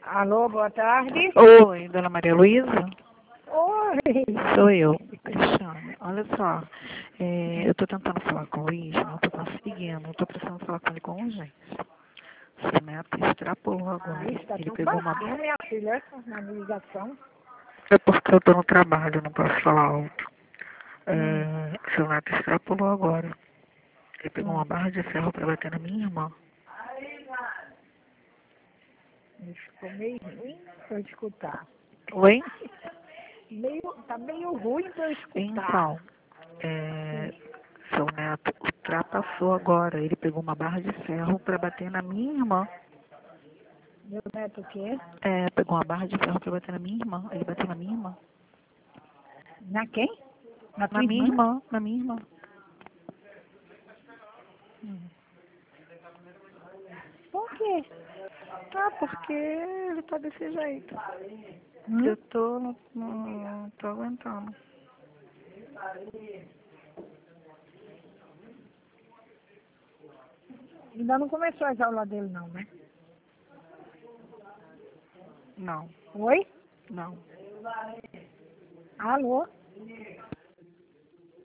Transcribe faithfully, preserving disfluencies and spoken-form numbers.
Alô, boa tarde. Oi, dona Maria Luísa? Oi. Sou eu, Cristiane. Olha só, é, eu estou tentando falar com o Luiz, não estou conseguindo. Estou precisando falar com ele com urgência. Seu neto extrapolou agora. Isso, tá Ele tudo pegou uma... baixinho, minha filha, na ligação. É porque eu estou no trabalho, não posso falar alto. Hum. É, seu neto extrapolou agora. Ele pegou Hum. uma barra de ferro para bater na minha irmã. Isso ficou meio ruim pra eu escutar. Oi? Meio, tá meio ruim pra eu escutar. Então, é, seu neto ultrapassou agora. Ele pegou uma barra de ferro para bater na minha irmã. Meu neto o quê? É, pegou uma barra de ferro para bater na minha irmã. Ele bateu na minha irmã. Na quem? Na tua Na minha irmã? irmã, na minha irmã. Hum. Por quê? Ah, porque ele tá desse jeito. Hum? Eu tô, não, não tô aguentando. Ainda não começou as aulas dele não, né? Não, Oi? não. Alô?